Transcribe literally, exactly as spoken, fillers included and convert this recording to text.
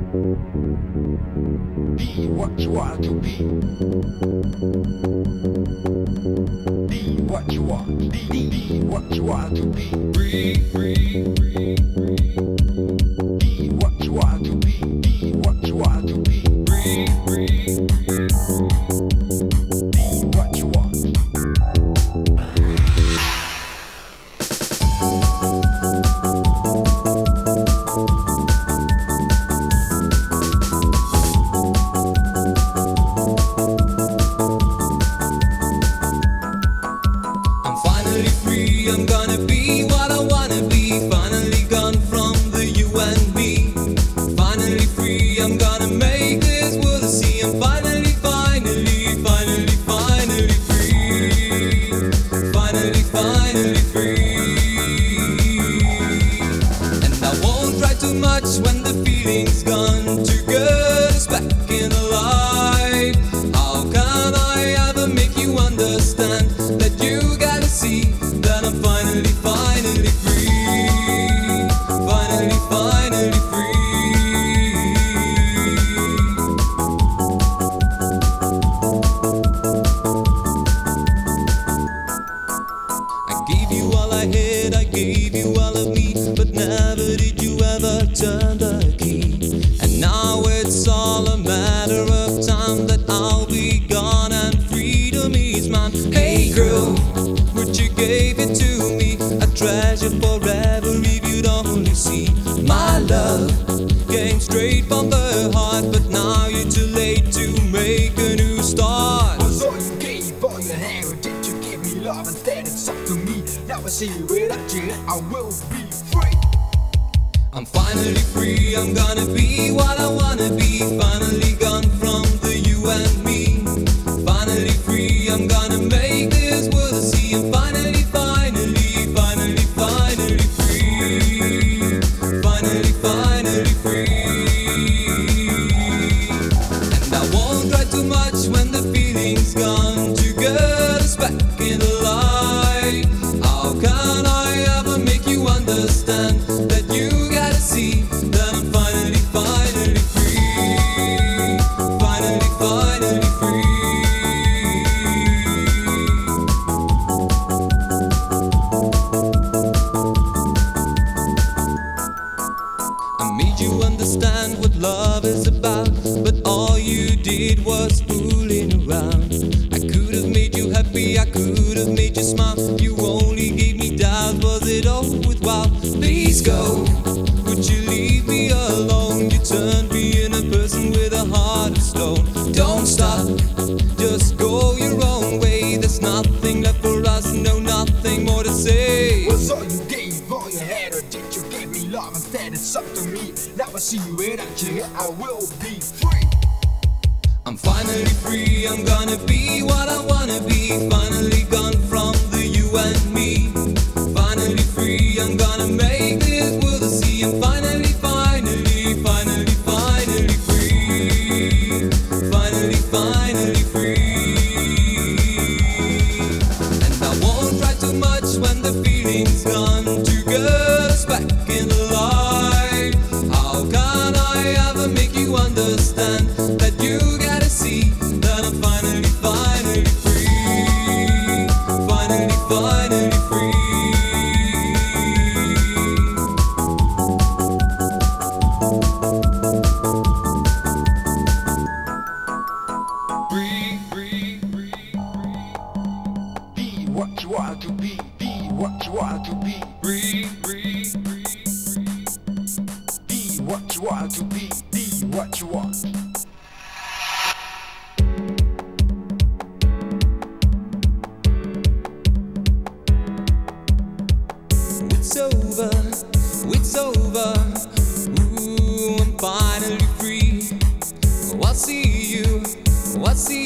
Be what you want to be. Be what you want. Be, be what you want to be. Breathe, breathe, breathe, breathe. Be what you want to be. Be what you want to be. Breathe, breathe, breathe, breathe. Be what you want. I'm gonna be what I wanna be. Finally gone from the you and me. Finally free, I'm gonna make this world a sea. I'm finally, finally, finally, finally free. Finally, finally free. And I won't try too much when the feeling's gone. Too good is back in the light. How can I ever make you understand that you gotta see that I'm finally, finally free. Finally, finally free. I gave you all I had, I gave you all of me, but never did you ever turn the key. And now it's all a matter of time that I'll be gone and freedom is mine. Hey girl, would you gave it to me, a treasure forever if you'd only see. My love came straight from the heart, but now you're too late to make a new start. Was all you gave, all you had, or did you give me love and then it's up to me? Now I see without you, I will be free. I'm finally free, I'm gonna be what I wanna be. Finally gone from the you and me. Finally free, I'm gonna make this world a sea. I'm finally, finally, finally, finally free. Finally, finally free. And I won't try too much when the feeling's gone. Too good is back in the light. How can I ever make you understand that you gotta see that I'm finally, finally free. Finally, finally free. I made you understand what love is about, but all you did was fooling around. I could have made you happy, I could have made you smile. You only gave me doubt, was it all worthwhile? Please go, would you leave me alone? You turned me in a person with a heart of stone. Don't stop, just go your own way. There's nothing left for us, no, nothing more to say. Was all you gave, all you had, or did you give me love and then it's up to me? Now I see without you, I will be free. I'm finally free, I'm gonna be what I wanna be. Finally gone from the you and me. Finally free, I'm gonna make this world a sea. I'm finally, finally, finally, finally free. Finally, finally free. And I won't try too much when the feeling's gone. Too good is back in the light. How can I ever make you understand that you gotta see that I'm finally, finally free. Finally, finally free. Breathe, breathe, breathe, breathe. Be what you want to be. Be what you want to be. Breathe, breathe, breathe, breathe. Be what you want to be. Be what you want. It's over, it's over. Ooh, I'm finally free. Oh, I'll see you, oh, I'll see